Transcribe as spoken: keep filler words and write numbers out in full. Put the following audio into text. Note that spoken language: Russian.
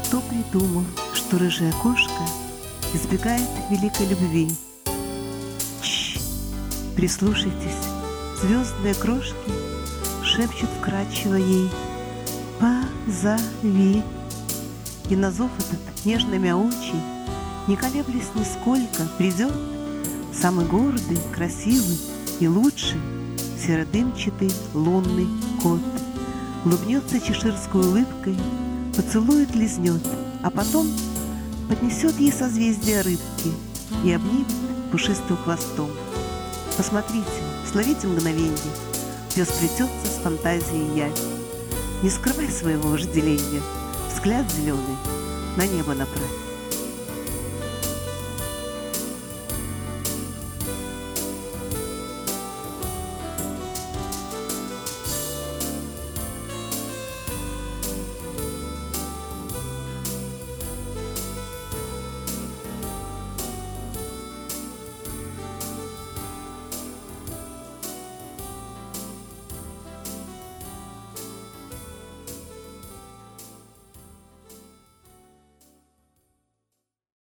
Кто придумал, что рыжая кошка избегает великой любви? Чш! Прислушайтесь, звездные крошки шепчут вкрадчиво ей: позови. И на зов этот нежно-мяучий, не колеблясь нисколько, придет самый гордый, красивый и лучший серодымчатый лунный кот. Улыбнется чеширской улыбкой, поцелует, лизнет, а потом поднесет ей созвездие рыбки и обнимет пушистым хвостом. Посмотрите, словите мгновенье, где сплетется с фантазией явь. Не скрывай своего вожделения, взгляд зеленый на небо направь.